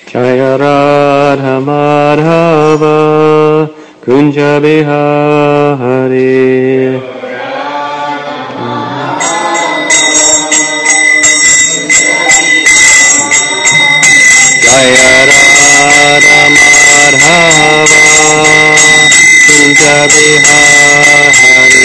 Jaya Radha Madhava Kunja Bihari Jaya Radha Madhava Kunja Bihari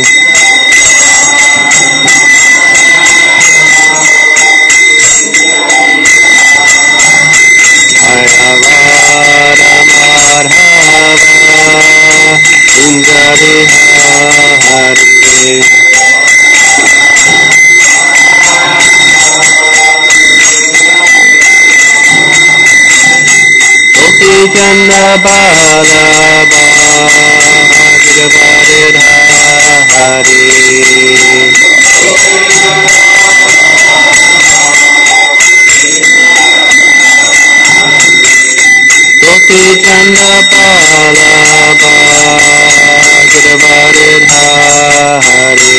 Jaya Radha Madhava Kunja Bihari Gopi Chandra Bala Bhagavati Hari Gopi Chandra Bala Bhagavati Hari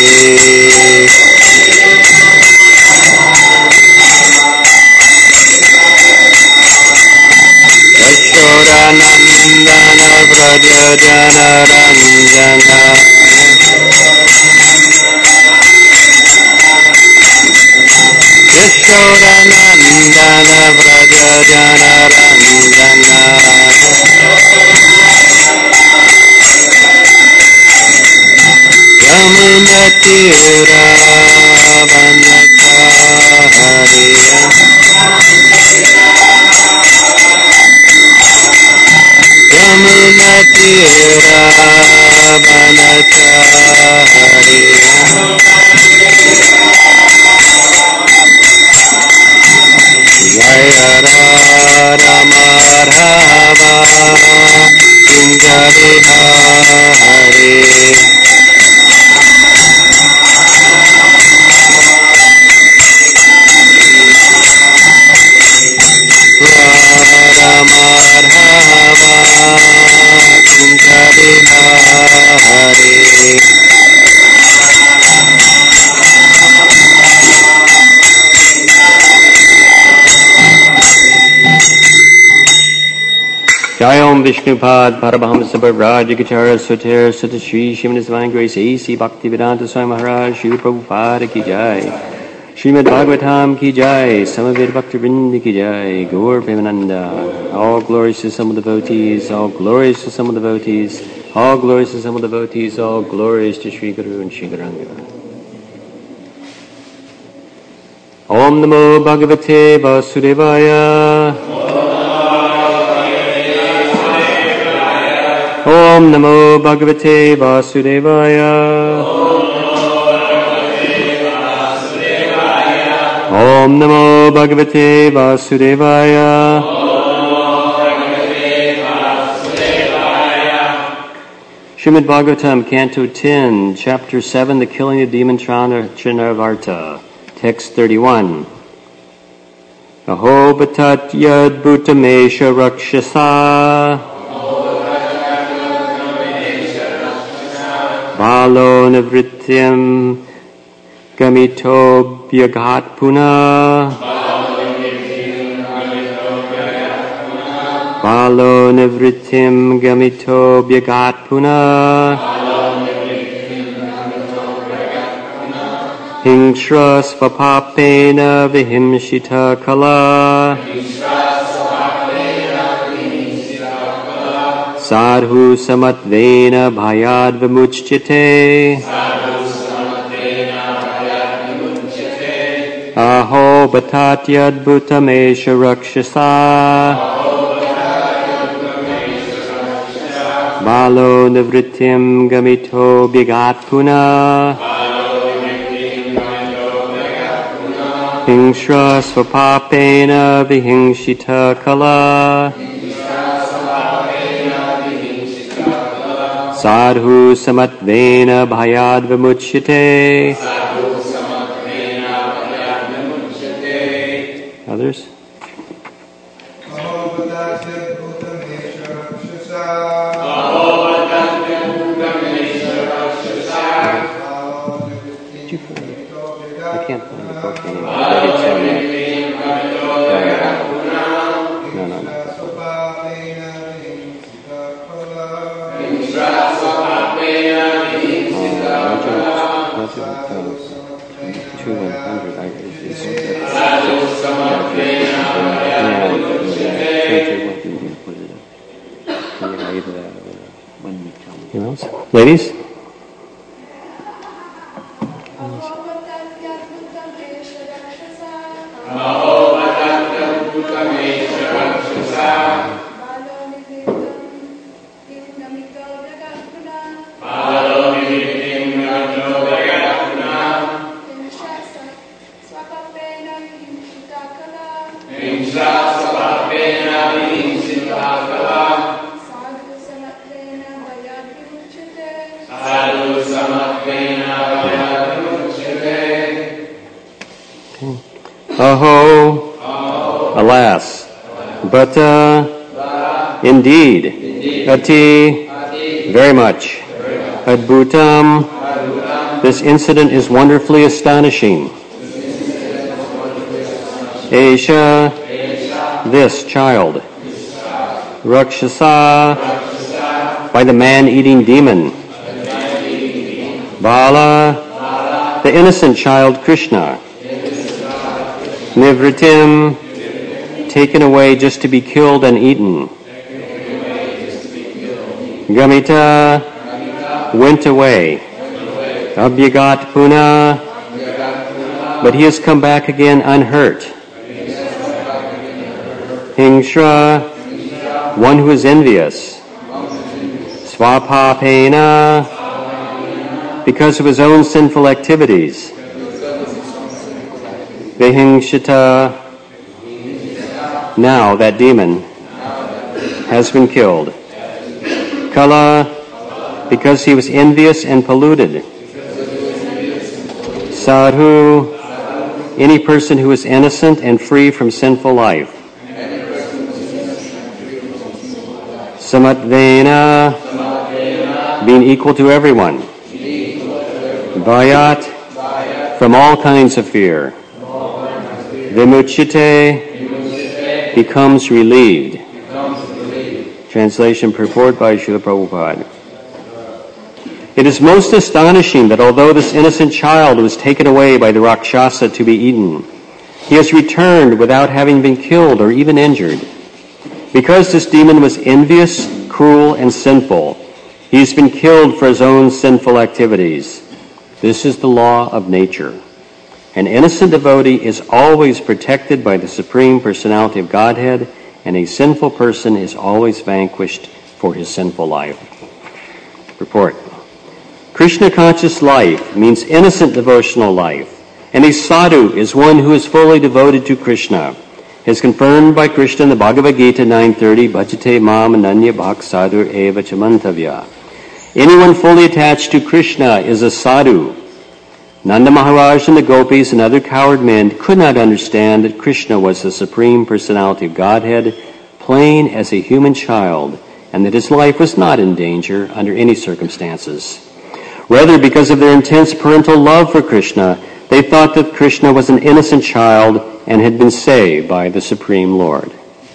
Yashodanandana Vraja Jana Ranjana Yashodanandana Vraja Jana Ranjana Yamuna Tira Vanatariya Yamuna Tira Vanatariya Jaya Radha Madhava Kunja Bihari Radha Madhava Kunja Bihari Jai Om Vishnupad Paramahamsa Bharaj Gacharya Soter Sutta Shri Srimad Divine Grace A.C. Bhaktivedanta Swami Maharaj Shri Prabhupada Ki Jai Srimad Bhagavatam Ki Jai Samaveda Bhaktivinoda Ki Jai Gaur Premananda All glories to some of the devotees, all glories to some of the devotees, all glories to some of the devotees, all glories to Sri Guru and Sri Gauranga. Om Namo Bhagavate Vasudevaya Om Namo Bhagavate Vasudevaya Om Namo Bhagavate Vasudevaya Srimad Bhagavatam, Canto 10, Chapter 7, The Killing of Demon Trinavarta, Text 31. Aho batat yad bhutamesha rakshasa Balo nivrityam gamito bhyagat puna Balo nivrityam gamito bhyagat puna Hingsra svapapena vihimshita kala Sadhu samatvena bhayad vimuchyate Aho batat yad bhutamesha rakshasa Balo nivrityam gamito bhyagat puna Hingsra svapapena vihingshita kala Sadhu samatvena bhayad vimuchyate. Others? I can't find the book anymore. No. Ladies? Aho, alas, but indeed, ati, very much, adbhutam, this incident is wonderfully astonishing. Aisha, this child, Rakshasa, by the man-eating demon, Bala, the innocent child Krishna, Nivritim, taken away just to be killed and eaten. Gamita, went away. Abhyagat Puna, but he has come back again unhurt. Hingsra, one who is envious. Svapapena, because of his own sinful activities. Vihingshita, now that demon has been killed. Kala, because he was envious and polluted. Sadhu, any person who is innocent and free from sinful life. Samatvena, being equal to everyone. Vayat, from all kinds of fear. Vimuchite, becomes relieved. Translation purport by Srila Prabhupada. It is most astonishing that although this innocent child was taken away by the Rakshasa to be eaten, he has returned without having been killed or even injured. Because this demon was envious, cruel, and sinful, he has been killed for his own sinful activities. This is the law of nature. An innocent devotee is always protected by the Supreme Personality of Godhead, and a sinful person is always vanquished for his sinful life. Report. Krishna-conscious life means innocent devotional life, and a sadhu is one who is fully devoted to Krishna. As confirmed by Krishna in the Bhagavad Gita 9:30, Bhajate mam ananya bhak sadhu eva chamantavya. Anyone fully attached to Krishna is a sadhu. Nanda Maharaj and the gopis and other coward men could not understand that Krishna was the Supreme Personality of Godhead, plain as a human child, and that his life was not in danger under any circumstances. Rather, because of their intense parental love for Krishna, they thought that Krishna was an innocent child and had been saved by the Supreme Lord.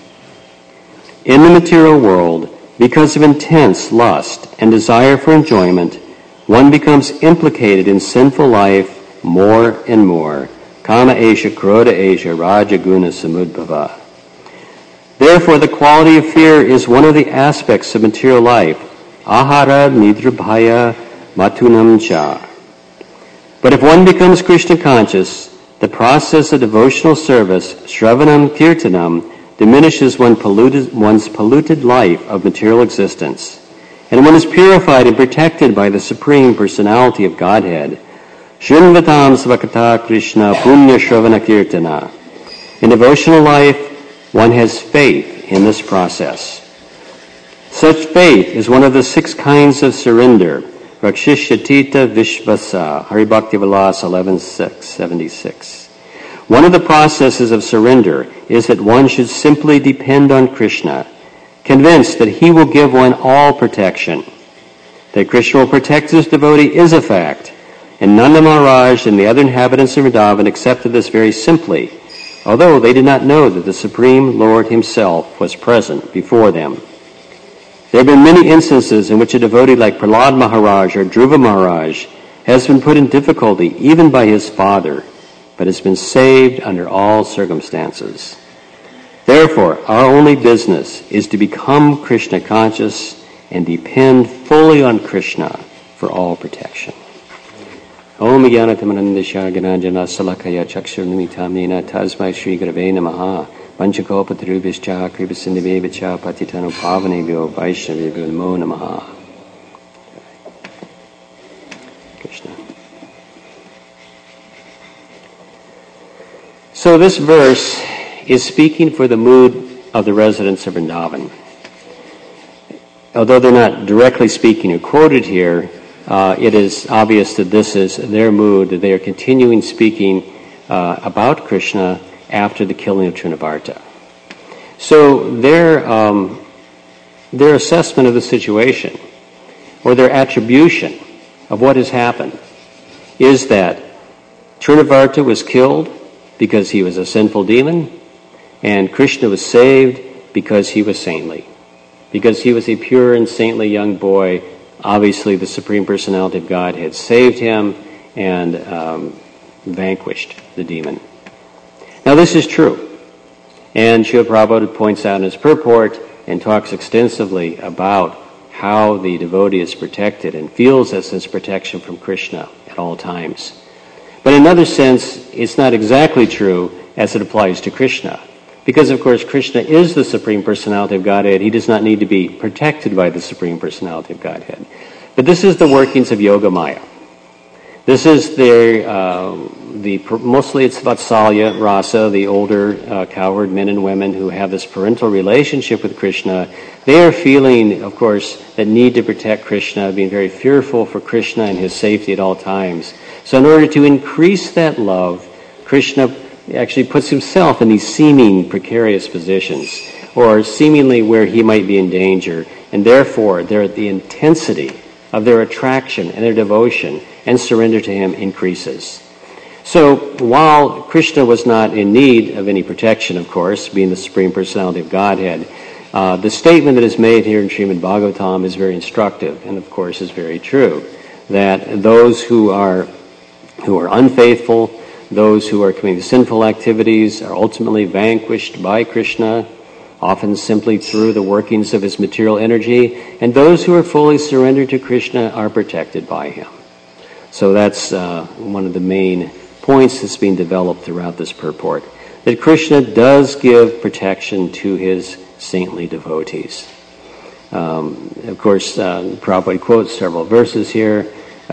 In the material world, because of intense lust and desire for enjoyment, one becomes implicated in sinful life more and more. Kama esha, krodha esha, raja guna samudbhava. Therefore, the quality of fear is one of the aspects of material life. Ahara nidrabhaya matunam cha. But if one becomes Krishna conscious, the process of devotional service, shravanam kirtanam, diminishes one's polluted life of material existence. And one is purified and protected by the Supreme Personality of Godhead. Shrinvatam svakata Krishna punya shravana kirtana. In devotional life, one has faith in this process. Such faith is one of the 6 kinds of surrender. Rakshishyatita Vishvasa, Haribhakti Vilas 11:76. One of the processes of surrender is that one should simply depend on Krishna, convinced that he will give one all protection. That Krishna will protect his devotee is a fact, and Nanda Maharaj and the other inhabitants of Vrindavan accepted this very simply, although they did not know that the Supreme Lord himself was present before them. There have been many instances in which a devotee like Prahlad Maharaj or Dhruva Maharaj has been put in difficulty even by his father, but has been saved under all circumstances. Therefore, our only business is to become Krishna conscious and depend fully on Krishna for all protection. Om Jnanatamanandasya Gananjana Salakaya Chakshurnitamnena Tasmai Shri Gurave Namaha Panchakopatarubhischa Kripasindhavevcha Patitano Pavanebhyo Vaishnavebhyo Namo Namaha. Krishna. So this verse is speaking for the mood of the residents of Vrindavan. Although they're not directly speaking or quoted here, it is obvious that this is their mood, that they are continuing speaking about Krishna after the killing of Trinavarta. So their assessment of the situation, or their attribution of what has happened, is that Trinavarta was killed because he was a sinful demon, and Krishna was saved because he was saintly. Because he was a pure and saintly young boy, obviously the Supreme Personality of God had saved him and vanquished the demon. Now this is true. And Srila Prabhupada points out in his purport and talks extensively about how the devotee is protected and feels as this protection from Krishna at all times. But in another sense, it's not exactly true as it applies to Krishna. Because, of course, Krishna is the Supreme Personality of Godhead. He does not need to be protected by the Supreme Personality of Godhead. But this is the workings of Yoga Maya. This is mostly it's Vatsalya, Rasa, the older cowherd men and women who have this parental relationship with Krishna. They are feeling, of course, that need to protect Krishna, being very fearful for Krishna and his safety at all times. So in order to increase that love, Krishna actually puts himself in these seeming precarious positions, or seemingly where he might be in danger, and therefore the intensity of their attraction and their devotion and surrender to him increases. So while Krishna was not in need of any protection, of course, being the Supreme Personality of Godhead, the statement that is made here in Srimad Bhagavatam is very instructive, and of course is very true, that those who are unfaithful, those who are committing sinful activities are ultimately vanquished by Krishna, often simply through the workings of his material energy, and those who are fully surrendered to Krishna are protected by him. So that's one of the main points that's being developed throughout this purport, that Krishna does give protection to his saintly devotees. Of course, Prabhupada quotes several verses here,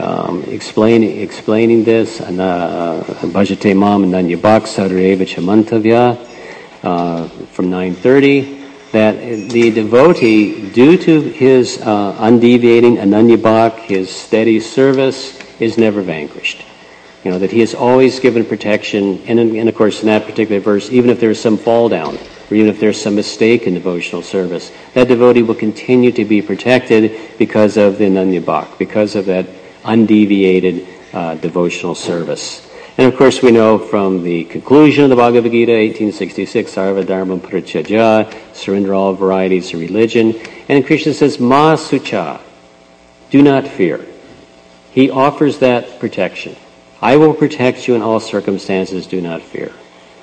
explaining this, Bhajate Mam Ananyabhak Sadareva Chamantavya, from 930, that the devotee, due to his undeviating Ananyabhak, his steady service, is never vanquished. That he is always given protection, and of course in that particular verse, even if there's some fall down, or even if there's some mistake in devotional service, that devotee will continue to be protected because of the Ananyabhak, because of that undeviated devotional service. And of course we know from the conclusion of the Bhagavad Gita, 1866, Sarva Dharma Parityajya, surrender all varieties of religion. And Krishna says, Ma Sucha, do not fear. He offers that protection. I will protect you in all circumstances, do not fear.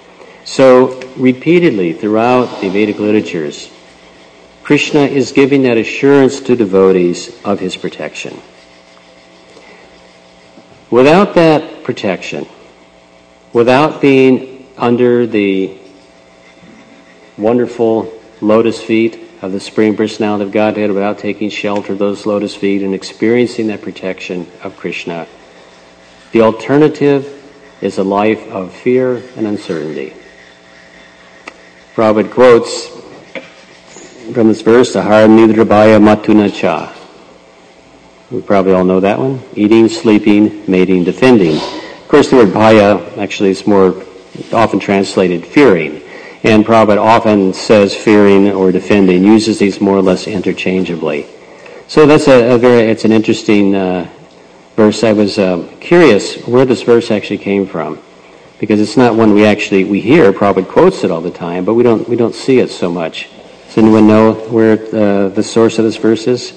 So repeatedly throughout the Vedic literatures, Krishna is giving that assurance to devotees of his protection. Without that protection, without being under the wonderful lotus feet of the Supreme Personality of Godhead, without taking shelter of those lotus feet and experiencing that protection of Krishna, the alternative is a life of fear and uncertainty. Prabhupada quotes from this verse, Ahara Nidrabhaya Matuna Cha. We probably all know that one. Eating, sleeping, mating, defending. Of course, the word bhaya actually is more often translated fearing. And Prabhupada often says fearing or defending, uses these more or less interchangeably. So that's it's an interesting verse. I was curious where this verse actually came from, because it's not one we hear. Prabhupada quotes it all the time, but we don't see it so much. Does anyone know where the source of this verse is?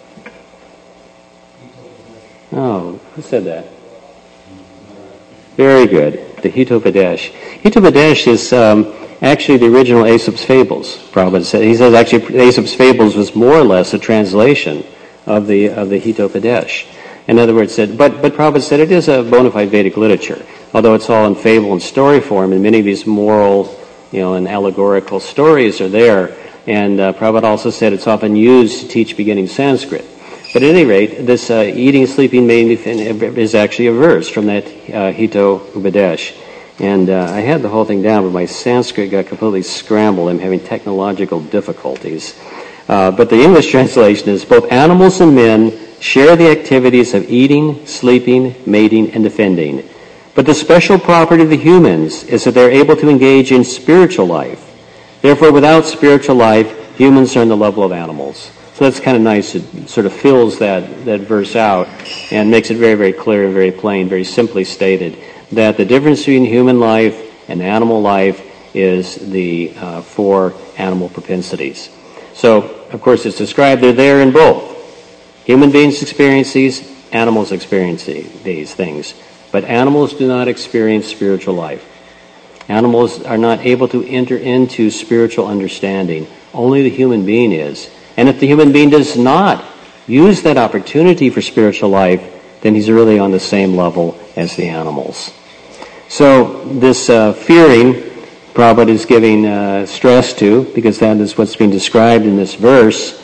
Oh, who said that? Very good. The Hitopadesh. Hitopadesh is actually the original Aesop's Fables, Prabhupada said. He says actually Aesop's Fables was more or less a translation of the Hitopadesh. In other words, but Prabhupada said it is a bona fide Vedic literature, although it's all in fable and story form, and many of these moral, and allegorical stories are there. And Prabhupada also said it's often used to teach beginning Sanskrit. But at any rate, this eating, sleeping, mating is actually a verse from that Hitopadesh. And I had the whole thing down, but my Sanskrit got completely scrambled. I'm having technological difficulties. But the English translation is, both animals and men share the activities of eating, sleeping, mating, and defending. But the special property of the humans is that they're able to engage in spiritual life. Therefore, without spiritual life, humans are on the level of animals. So that's kind of nice. It sort of fills that verse out and makes it very, very clear and very plain, very simply stated, that the difference between human life and animal life is the 4 animal propensities. So, of course, it's described they're there in both. Human beings experience these, animals experience these things. But animals do not experience spiritual life. Animals are not able to enter into spiritual understanding. Only the human being is. And if the human being does not use that opportunity for spiritual life, then he's really on the same level as the animals. So this fearing, Prabhupada is giving stress to, because that is what's being described in this verse,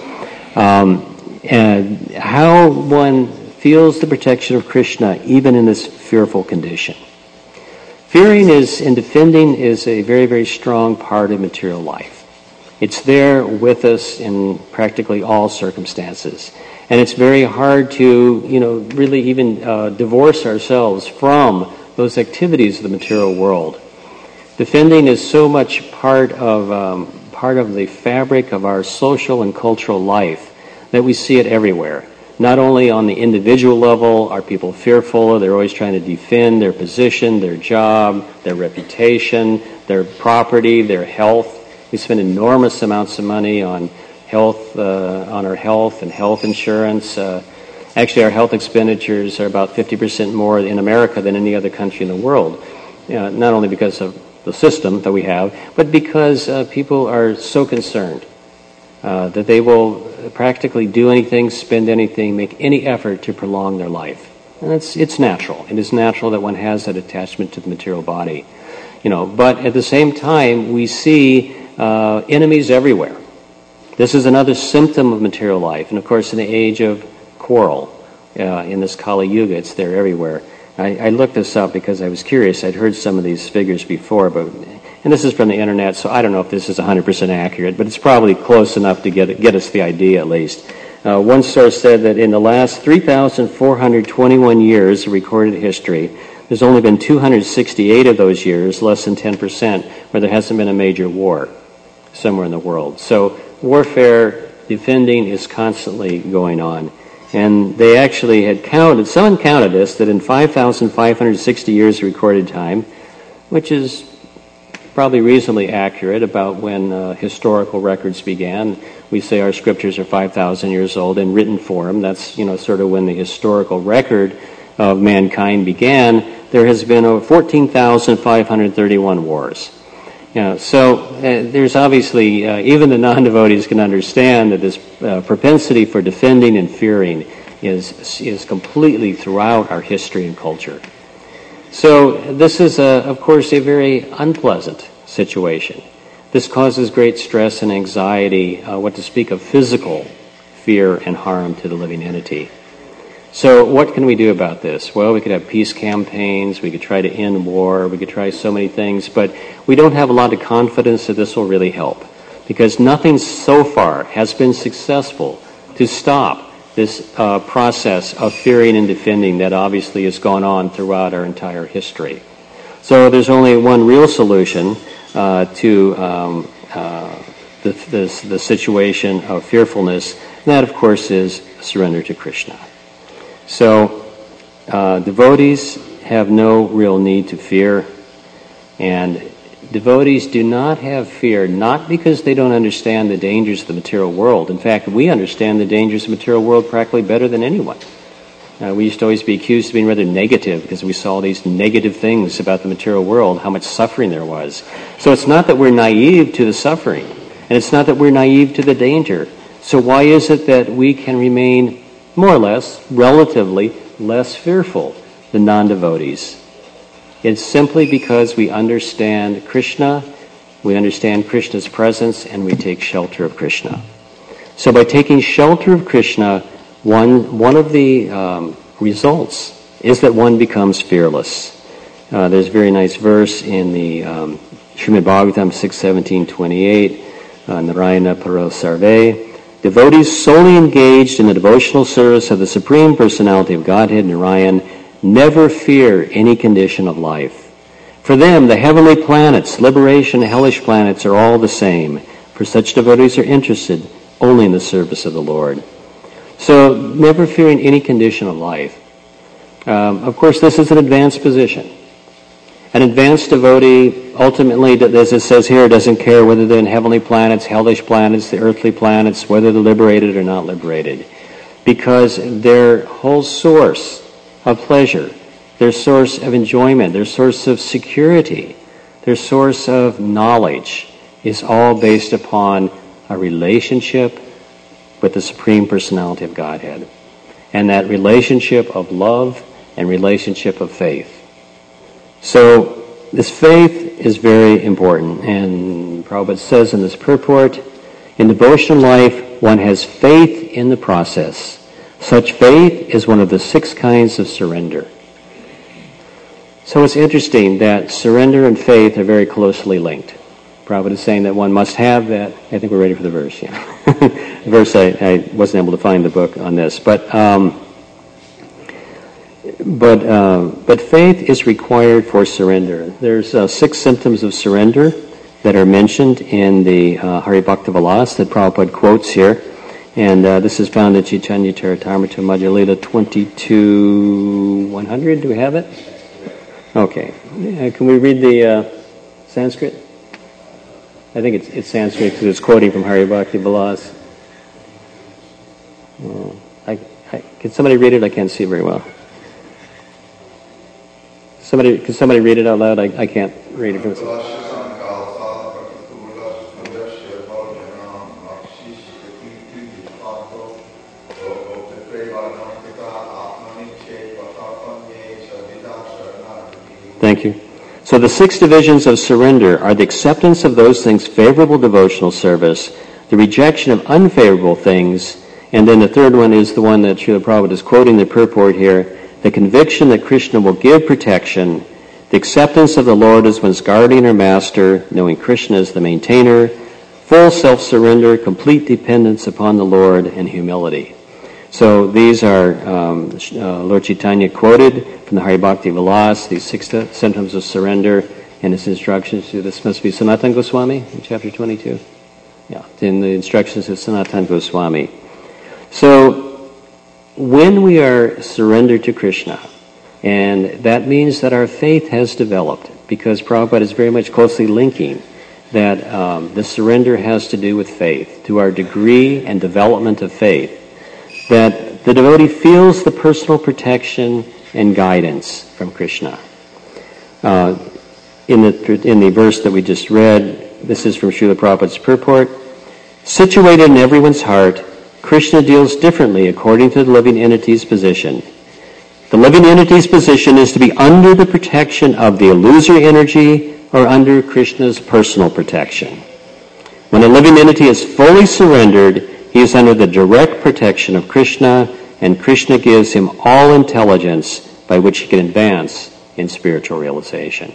and how one feels the protection of Krishna even in this fearful condition. Fearing and defending is a very, very strong part of material life. It's there with us in practically all circumstances. And it's very hard to, really even divorce ourselves from those activities of the material world. Defending is so much part of the fabric of our social and cultural life that we see it everywhere. Not only on the individual level are people fearful, they're always trying to defend their position, their job, their reputation, their property, their health. We spend enormous amounts of money on health, on our health and health insurance. Actually, our health expenditures are about 50% more in America than any other country in the world. Not only because of the system that we have, but because people are so concerned that they will practically do anything, spend anything, make any effort to prolong their life. And it's natural. It is natural that one has that attachment to the material body. But at the same time, we see enemies everywhere. This is another symptom of material life. And of course, in the age of quarrel, in this Kali Yuga, it's there everywhere. I looked this up because I was curious. I'd heard some of these figures before, and this is from the internet, so I don't know if this is 100% accurate, but it's probably close enough to get us the idea at least. One source said that in the last 3,421 years of recorded history, there's only been 268 of those years, less than 10%, where there hasn't been a major war somewhere in the world. So warfare, defending is constantly going on. And they actually had someone counted this, that in 5,560 years of recorded time, which is probably reasonably accurate about when historical records began. We say our scriptures are 5,000 years old in written form. That's, sort of when the historical record of mankind began. There has been over 14,531 wars. So there's obviously, even the non-devotees can understand that this propensity for defending and fearing is completely throughout our history and culture. So this is, of course, a very unpleasant situation. This causes great stress and anxiety, what to speak of physical fear and harm to the living entity. So what can we do about this? Well, we could have peace campaigns, we could try to end war, we could try so many things, but we don't have a lot of confidence that this will really help, because nothing so far has been successful to stop this process of fearing and defending that obviously has gone on throughout our entire history. So there's only one real solution to the situation of fearfulness, and that, of course, is surrender to Krishna. So devotees have no real need to fear, and devotees do not have fear, not because they don't understand the dangers of the material world. In fact, we understand the dangers of the material world practically better than anyone. We used to always be accused of being rather negative because we saw these negative things about the material world, how much suffering there was. So it's not that we're naive to the suffering, and it's not that we're naive to the danger. So why is it that we can remain more or less, relatively, less fearful than non-devotees? It's simply because we understand Krishna, we understand Krishna's presence, and we take shelter of Krishna. So by taking shelter of Krishna, one of the results is that one becomes fearless. There's a very nice verse in the Srimad Bhagavatam 6:17-28, Narayana Paro Sarve. Devotees solely engaged in the devotional service of the Supreme Personality of Godhead, Narayan, never fear any condition of life. For them, the heavenly planets, liberation, hellish planets are all the same, for such devotees are interested only in the service of the Lord. So, never fearing any condition of life. Of course, this is an advanced position. An advanced devotee, ultimately, as it says here, doesn't care whether they're in heavenly planets, hellish planets, the earthly planets, whether they're liberated or not liberated. Because their whole source of pleasure, their source of enjoyment, their source of security, their source of knowledge is all based upon a relationship with the Supreme Personality of Godhead. And that relationship of love and relationship of faith. So this faith is very important. And Prabhupada says in this purport, in devotional life, one has faith in the process. Such faith is one of the 6 kinds of surrender. So it's interesting that surrender and faith are very closely linked. Prabhupada is saying that one must have that. I think we're ready for the verse, yeah. The verse, I wasn't able to find the book on this. But faith is required for surrender. There's 6 symptoms of surrender that are mentioned in the Hari Bhakti Vilas that Prabhupada quotes here. And this is found in Chaitanya Charitamrita Madhya Lila 22:100. Do we have it? Okay. Can we read the Sanskrit? I think it's Sanskrit because it's quoting from Hari Bhakti Vilas. Can somebody read it? I can't see very well. Can somebody read it out loud? I can't read it. Thank you. So the 6 divisions of surrender are the acceptance of those things favorable devotional service, the rejection of unfavorable things, and then the third one is the one that Srila Prabhupada is quoting the purport here, the conviction that Krishna will give protection, the acceptance of the Lord as one's guardian or master, knowing Krishna as the maintainer, full self-surrender, complete dependence upon the Lord, and humility. So these are Lord Chaitanya quoted from the Hari Bhakti Vilas, these 6 symptoms of surrender, and his instructions to this must be Sanatana Goswami in chapter 22. Yeah, in the instructions of Sanatana Goswami. So when we are surrendered to Krishna, and that means that our faith has developed, because Prabhupada is very much closely linking that the surrender has to do with faith, to our degree and development of faith, that the devotee feels the personal protection and guidance from Krishna. In the verse that we just read, this is from Srila Prabhupada's purport, situated in everyone's heart, Krishna deals differently according to the living entity's position. The living entity's position is to be under the protection of the illusory energy or under Krishna's personal protection. When a living entity is fully surrendered, he is under the direct protection of Krishna, and Krishna gives him all intelligence by which he can advance in spiritual realization.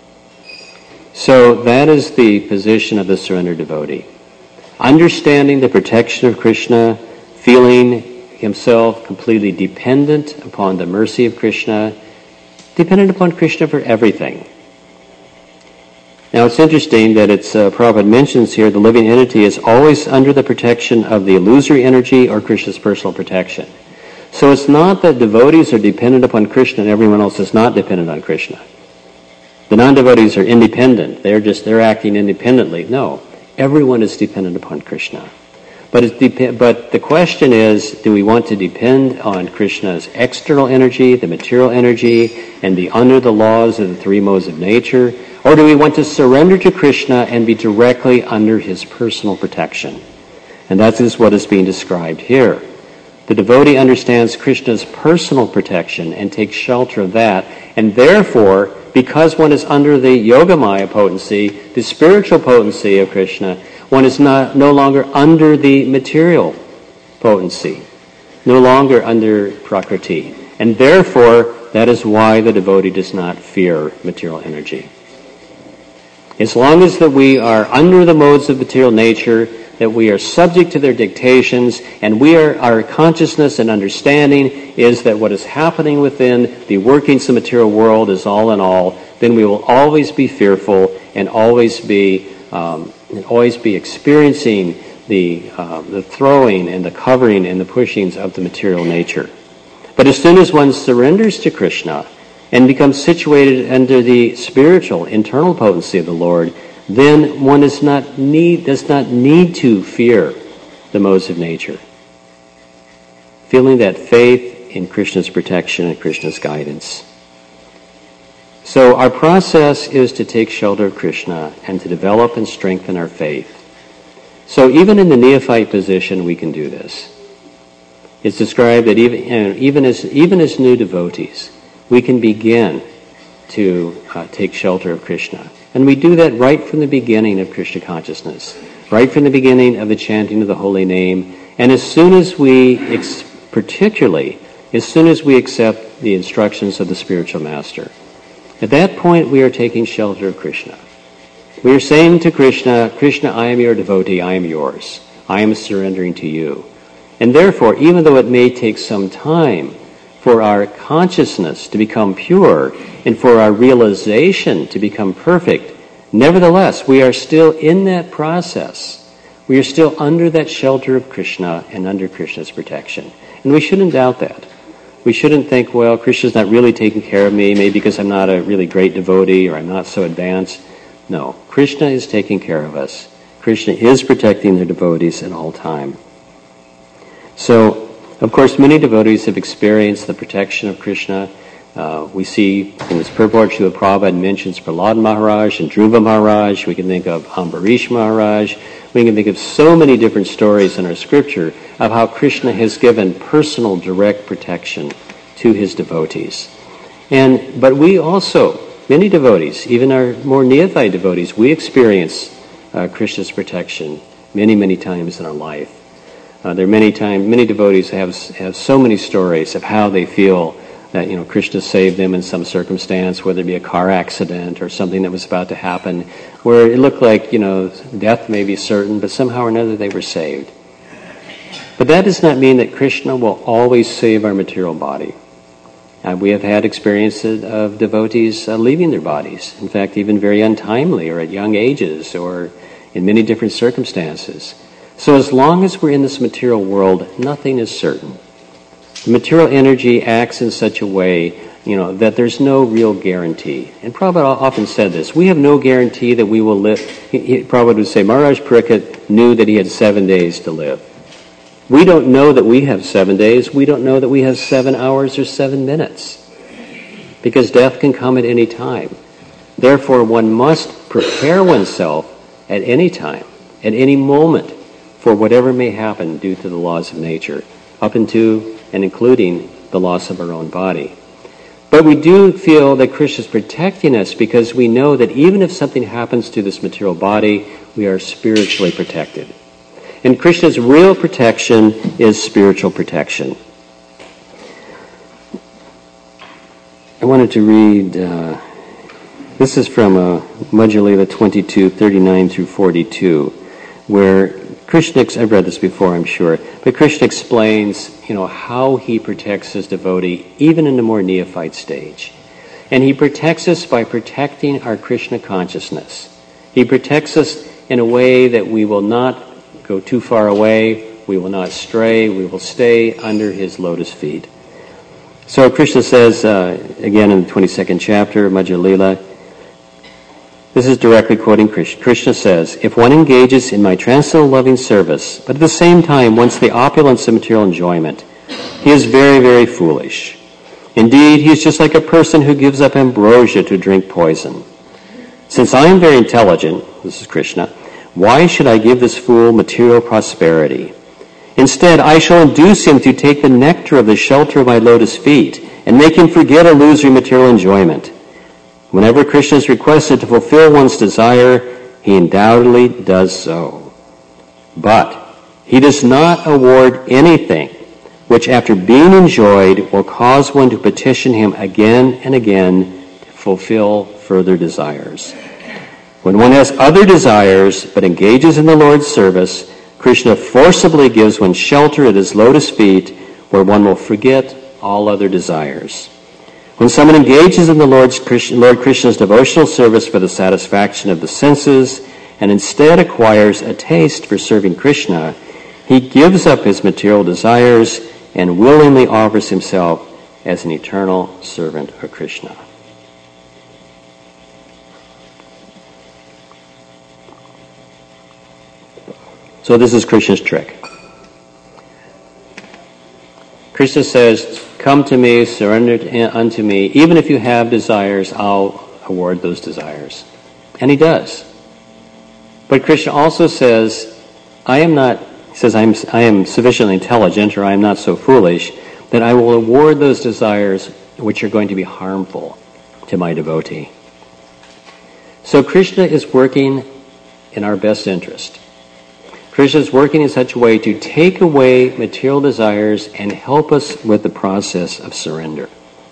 So that is the position of the surrendered devotee. Understanding the protection of Krishna, feeling himself completely dependent upon the mercy of Krishna, dependent upon Krishna for everything. Now it's interesting that Prabhupada mentions here the living entity is always under the protection of the illusory energy or Krishna's personal protection. So it's not that devotees are dependent upon Krishna and everyone else is not dependent on Krishna. The non-devotees are independent. They're acting independently. No, everyone is dependent upon Krishna. But the question is, do we want to depend on Krishna's external energy, the material energy, and be under the laws of the three modes of nature? Or do we want to surrender to Krishna and be directly under his personal protection? And that is what is being described here. The devotee understands Krishna's personal protection and takes shelter of that, and therefore, because one is under the Yogamaya potency, the spiritual potency of Krishna, one is no longer under the material potency, no longer under Prakriti. And therefore, that is why the devotee does not fear material energy. As long as that we are under the modes of material nature, that we are subject to their dictations, and our consciousness and understanding is that what is happening within the workings of the material world is all in all, then we will always be fearful and always be experiencing the throwing and the covering and the pushings of the material nature. But as soon as one surrenders to Krishna and becomes situated under the spiritual, internal potency of the Lord, then one does not need to fear the modes of nature. Feeling that faith in Krishna's protection and Krishna's guidance. So our process is to take shelter of Krishna and to develop and strengthen our faith. So even in the neophyte position, we can do this. It's described that even as new devotees, we can begin to take shelter of Krishna. And we do that right from the beginning of Krishna consciousness, right from the beginning of the chanting of the holy name. And as soon as we, particularly, as soon as we accept the instructions of the spiritual master, at that point we are taking shelter of Krishna. We are saying to Krishna, Krishna, I am your devotee, I am yours. I am surrendering to you. And therefore, even though it may take some time for our consciousness to become pure and for our realization to become perfect, nevertheless, we are still in that process. We are still under that shelter of Krishna and under Krishna's protection. And we shouldn't doubt that. We shouldn't think, well, Krishna's not really taking care of me, maybe because I'm not a really great devotee or I'm not so advanced. No, Krishna is taking care of us. Krishna is protecting the devotees at all time. So, of course, many devotees have experienced the protection of Krishna. We see in this purport, Srila Prabhupada mentions Prahlad Maharaj and Dhruva Maharaj. We can think of Ambarish Maharaj. We can think of so many different stories in our scripture of how Krishna has given personal direct protection to his devotees. But we also, many devotees, even our more neophyte devotees, we experience Krishna's protection many, many times in our life. There are many devotees have so many stories of how they feel that, Krishna saved them in some circumstance, whether it be a car accident or something that was about to happen, where it looked like, death may be certain, but somehow or another they were saved. But that does not mean that Krishna will always save our material body. We have had experiences of devotees leaving their bodies, in fact, even very untimely or at young ages or in many different circumstances. So as long as we're in this material world, nothing is certain. The material energy acts in such a way, that there's no real guarantee. And Prabhupada often said this, we have no guarantee that we will live. Prabhupada would say, Maharaj Parikshit knew that he had 7 days to live. We don't know that we have 7 days. We don't know that we have 7 hours or 7 minutes. Because death can come at any time. Therefore, one must prepare oneself at any time, at any moment, for whatever may happen due to the laws of nature, up into and including the loss of our own body. But we do feel that Krishna is protecting us because we know that even if something happens to this material body, we are spiritually protected. And Krishna's real protection is spiritual protection. I wanted to read, this is from Madhya Lila 22, 39 through 42, where Krishna, I've read this before, I'm sure, but Krishna explains, how he protects his devotee, even in the more neophyte stage. And he protects us by protecting our Krishna consciousness. He protects us in a way that we will not go too far away, we will not stray, we will stay under his lotus feet. So Krishna says, again in the 22nd chapter of Madhya Lila, This is directly quoting Krishna. Krishna says, if one engages in my transcendental loving service, but at the same time wants the opulence of material enjoyment, he is very, very foolish. Indeed, he is just like a person who gives up ambrosia to drink poison. Since I am very intelligent, this is Krishna, why should I give this fool material prosperity? Instead, I shall induce him to take the nectar of the shelter of my lotus feet and make him forget illusory material enjoyment. Whenever Krishna is requested to fulfill one's desire, he undoubtedly does so. But he does not award anything which, after being enjoyed, will cause one to petition him again and again to fulfill further desires. When one has other desires but engages in the Lord's service, Krishna forcibly gives one shelter at his lotus feet where one will forget all other desires. When someone engages in the Lord Krishna's devotional service for the satisfaction of the senses and instead acquires a taste for serving Krishna, he gives up his material desires and willingly offers himself as an eternal servant of Krishna. So this is Krishna's trick. Krishna says, come to me, surrender unto me. Even if you have desires, I'll award those desires. And he does. But Krishna also says, I am sufficiently intelligent, or I am not so foolish, that I will award those desires which are going to be harmful to my devotee. So Krishna is working in our best interest. Krishna is working in such a way to take away material desires and help us with the process of surrender.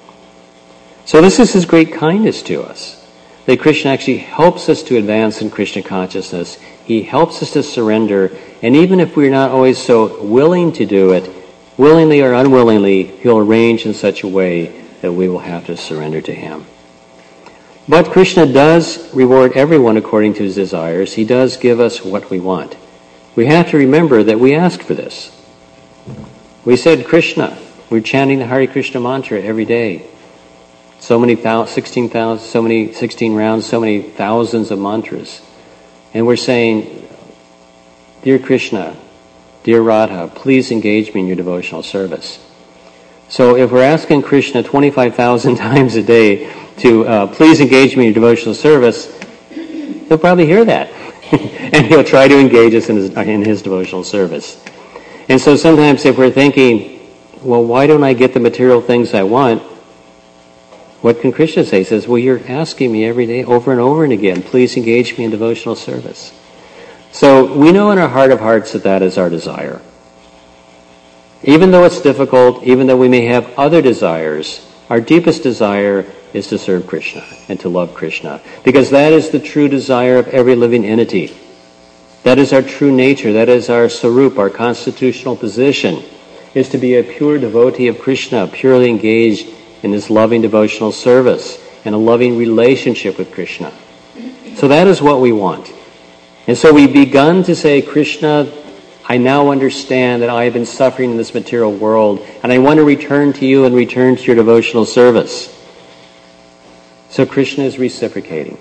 So this is his great kindness to us, that Krishna actually helps us to advance in Krishna consciousness. He helps us to surrender, and even if we're not always so willing to do it, willingly or unwillingly, he'll arrange in such a way that we will have to surrender to him. But Krishna does reward everyone according to his desires. He does give us what we want. We have to remember that we asked for this. We said, Krishna, we're chanting the Hare Krishna mantra every day. So many 16 rounds, so many thousands of mantras. And we're saying, dear Krishna, dear Radha, please engage me in your devotional service. So if we're asking Krishna 25,000 times a day to please engage me in your devotional service, he'll probably hear that. And he'll try to engage us in his devotional service. And so sometimes if we're thinking, well, why don't I get the material things I want? What can Krishna say? He says, well, you're asking me every day over and over and again, please engage me in devotional service. So we know in our heart of hearts that that is our desire. Even though it's difficult, even though we may have other desires, our deepest desire is to serve Krishna and to love Krishna, because that is the true desire of every living entity. That is our true nature. That is our sarup, our constitutional position, is to be a pure devotee of Krishna, purely engaged in his loving devotional service and a loving relationship with Krishna. So that is what we want. And so we've begun to say, Krishna, I now understand that I have been suffering in this material world, and I want to return to you and return to your devotional service. So Krishna is reciprocating.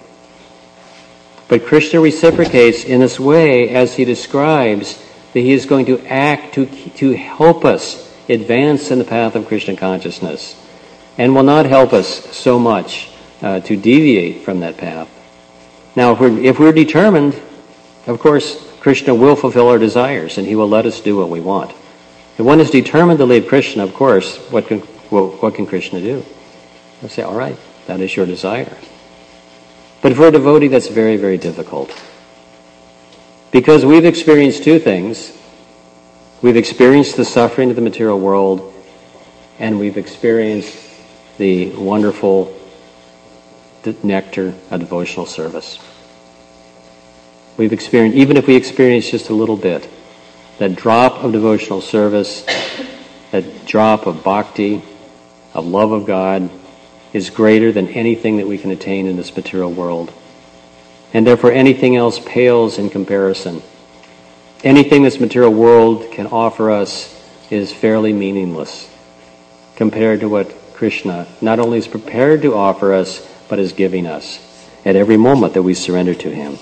But Krishna reciprocates in this way as he describes that he is going to act to help us advance in the path of Krishna consciousness, and will not help us so much to deviate from that path. Now, if we're determined, of course, Krishna will fulfill our desires, and he will let us do what we want. If one is determined to leave Krishna, of course, what can Krishna do? He'll say, all right, that is your desire. But for a devotee, that's very, very difficult. Because we've experienced two things. We've experienced the suffering of the material world, and we've experienced the wonderful nectar of devotional service. We've experienced, even if we experience just a little bit, that drop of devotional service, that drop of bhakti, of love of God, is greater than anything that we can attain in this material world. And therefore anything else pales in comparison. Anything this material world can offer us is fairly meaningless compared to what Krishna not only is prepared to offer us, but is giving us. at every moment that we surrender to Him.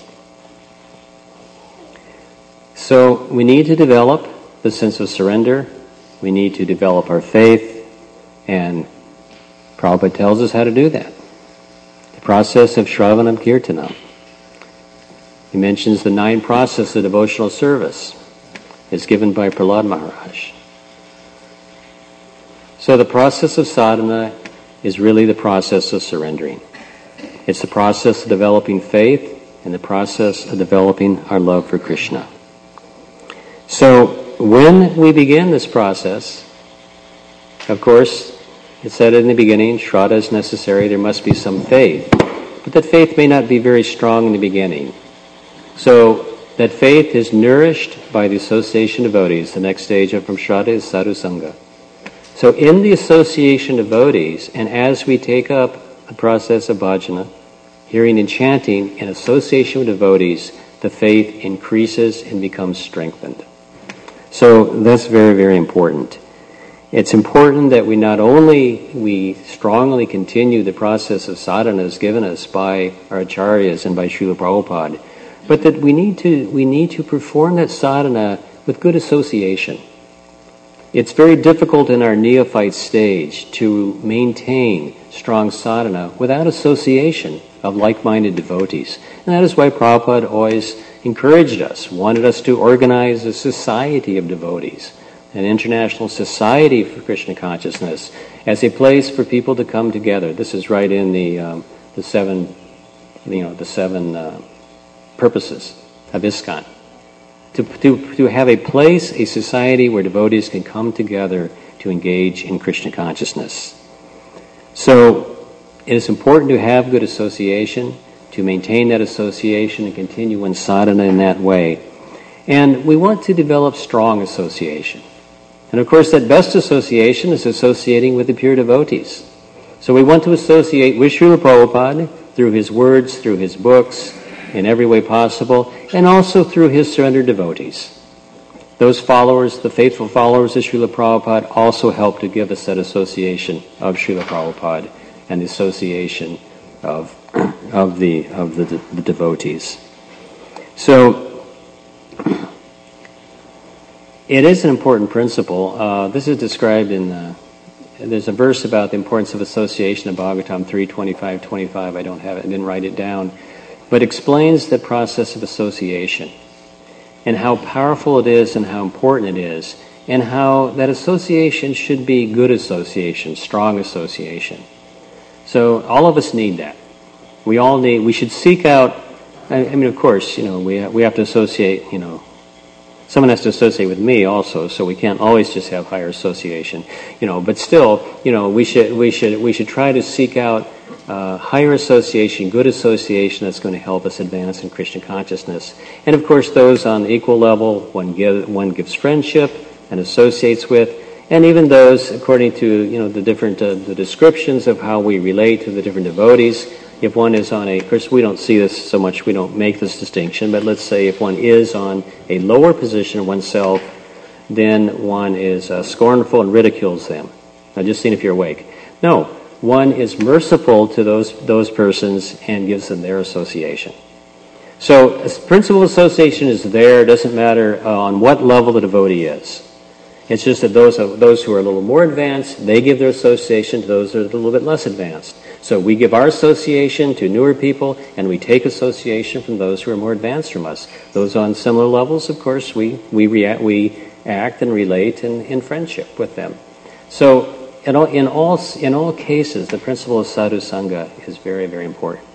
So we need to develop the sense of surrender. We need to develop our faith, and Prabhupada tells us how to do that. The process of Shravanam Kirtanam. He mentions the 9 processes of devotional service as given by Prahlad Maharaj. So the process of sadhana is really the process of surrendering. It's the process of developing faith and the process of developing our love for Krishna. So when we begin this process, of course, it said in the beginning, Shraddha is necessary, there must be some faith. But that faith may not be very strong in the beginning. So that faith is nourished by the association of devotees. The next stage up from Shraddha is Sadhu Sangha. So in the association of devotees, and as we take up the process of bhajana, hearing and chanting in association with devotees, the faith increases and becomes strengthened. So that's very, very important. It's important that we not only we strongly continue the process of sadhanas given us by our acharyas and by Srila Prabhupada, but that we need to perform that sadhana with good association. It's very difficult in our neophyte stage to maintain strong sadhana without association of like-minded devotees. And that is why Prabhupada always encouraged us, wanted us to organize a society of devotees, an international society for Krishna consciousness, as a place for people to come together. This is right in the seven purposes of ISKCON. To have a place, a society where devotees can come together to engage in Krishna consciousness. So it is important to have good association, to maintain that association and continue in sadhana in that way. And we want to develop strong association. And of course that best association is associating with the pure devotees. So we want to associate with Srila Prabhupada through his words, through his books, in every way possible, and also through his surrendered devotees. Those followers, the faithful followers of Srila Prabhupada, also help to give us that association of Srila Prabhupada and the association of the devotees. So it is an important principle. This is described in there's a verse about the importance of association in Bhagavatam 3:25-25. I don't have it, I didn't write it down, but explains the process of association and how powerful it is and how important it is, and how that association should be good association, strong association. So all of us need that. We should seek out, I mean, of course, we have to associate, someone has to associate with me also, so we can't always just have higher association, but still, we should try to seek out higher association, good association that's going to help us advance in Krishna consciousness. And of course, those on the equal level, one gives friendship and associates with, and even those according to the different the descriptions of how we relate to the different devotees. If one is on of course we don't see this so much, we don't make this distinction, but let's say if one is on a lower position of oneself, then one is scornful and ridicules them. Now just seeing if you're awake. No, one is merciful to those persons and gives them their association. So a principle of association is there. It doesn't matter on what level the devotee is. It's just that those who are a little more advanced, they give their association to those that are a little bit less advanced. So we give our association to newer people, and we take association from those who are more advanced from us. Those on similar levels, of course, we act and relate in friendship with them. So in all cases, the principle of sadhu sangha is very, very important.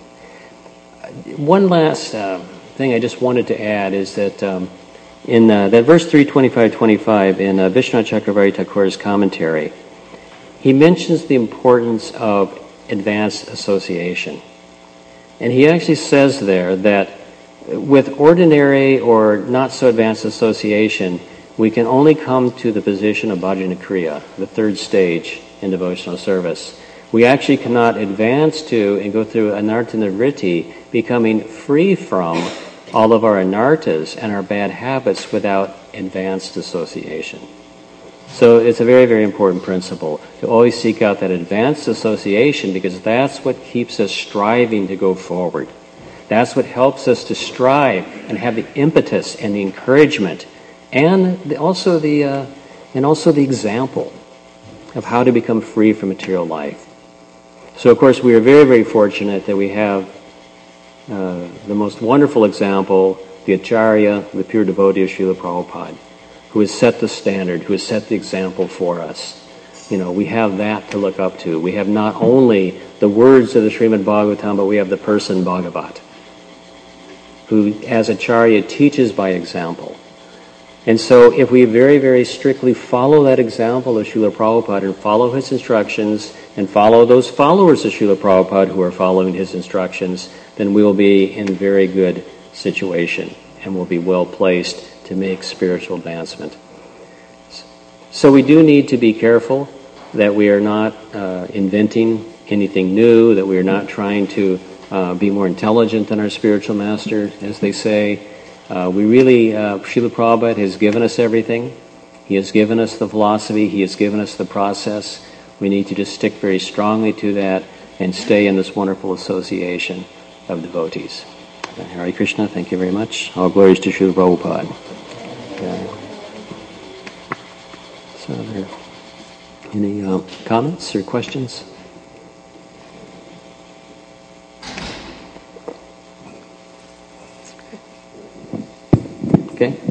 One last thing I just wanted to add is that in that verse 3:25-25 in Vishwanath Chakravarti Thakur's commentary, he mentions the importance of advanced association. And he actually says there that with ordinary or not so advanced association, we can only come to the position of bhajana kriya, the third stage in devotional service. We actually cannot advance to and go through anartha nivritti, becoming free from all of our anarthas and our bad habits without advanced association. So it's a very, very important principle to always seek out that advanced association, because that's what keeps us striving to go forward That's what helps us to strive and have the impetus and the encouragement and also the example of how to become free from material life. So, of course, we are very, very fortunate that we have the most wonderful example, the Acharya, the pure devotee of Srila Prabhupada, who has set the standard, who has set the example for us. We have that to look up to. We have not only the words of the Srimad Bhagavatam, but we have the person Bhagavat, who, as Acharya, teaches by example. And so if we very, very strictly follow that example of Srila Prabhupada and follow his instructions and follow those followers of Srila Prabhupada who are following his instructions, then we will be in very good situation and will be well placed to make spiritual advancement. So we do need to be careful that we are not inventing anything new, that we are not trying to be more intelligent than our spiritual master, as they say. Srila Prabhupada has given us everything. He has given us the philosophy. He has given us the process. We need to just stick very strongly to that and stay in this wonderful association of devotees. Hare Krishna, thank you very much. All glories to Srila Prabhupada. So are there any comments or questions? Okay.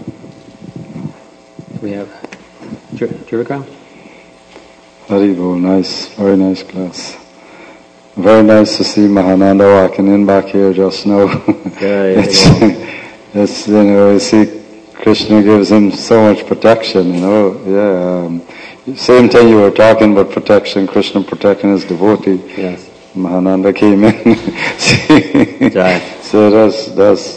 We have Jirvikram. Haribol, nice, very nice class. Very nice to see Mahananda walking in back here just now. It's you see Krishna gives him so much protection, Same thing you were talking about protection, Krishna protecting his devotee. Yes. Mahananda came in. So that's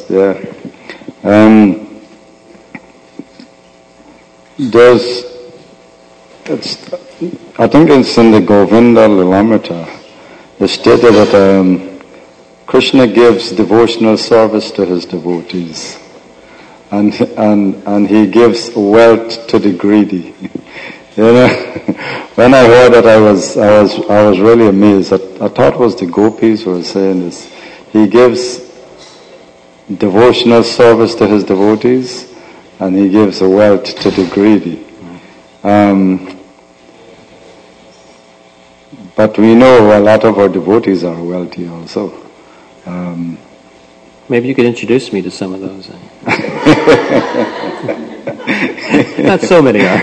I think it's in the Govinda Lilamrita. It's stated that Krishna gives devotional service to his devotees, and he gives wealth to the greedy. When I heard that, I was really amazed. I thought it was the gopis who were saying this. He gives devotional service to his devotees, and he gives wealth to the greedy. But we know a lot of our devotees are wealthy also. Maybe you could introduce me to some of those. Not so many are.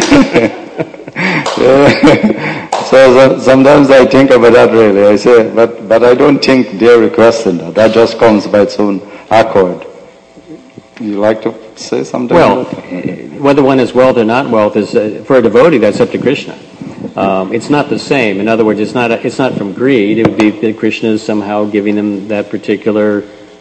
So sometimes I think about that really. I say, but I don't think they're requesting that. That just comes by its own accord. You like to say something? Well, whether one is wealth or not wealth is for a devotee. That's up to Krishna. It's not the same. In other words, it's not from greed. It would be that Krishna is somehow giving them that particular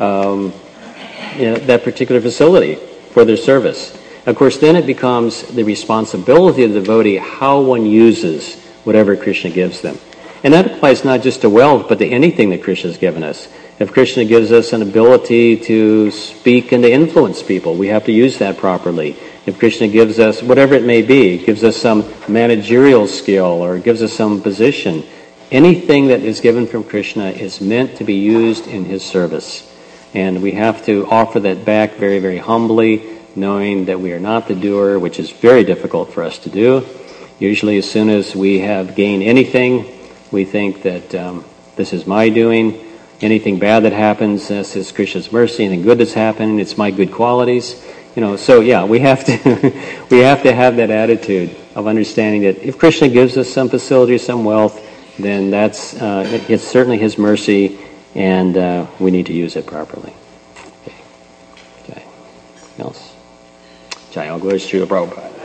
facility for their service. Of course, then it becomes the responsibility of the devotee how one uses whatever Krishna gives them. And that applies not just to wealth, but to anything that Krishna has given us. If Krishna gives us an ability to speak and to influence people, we have to use that properly. If Krishna gives us, whatever it may be, gives us some managerial skill or gives us some position, anything that is given from Krishna is meant to be used in his service. And we have to offer that back very, very humbly, knowing that we are not the doer, which is very difficult for us to do. Usually as soon as we have gained anything, we think that this is my doing. Anything bad that happens, this is Krishna's mercy. Anything good that's happening, it's my good qualities. So yeah, we have to have that attitude of understanding that if Krishna gives us some facility, some wealth, then it's certainly his mercy, and we need to use it properly. Okay. Anything else? Jai, all glories to Srila Prabhupada.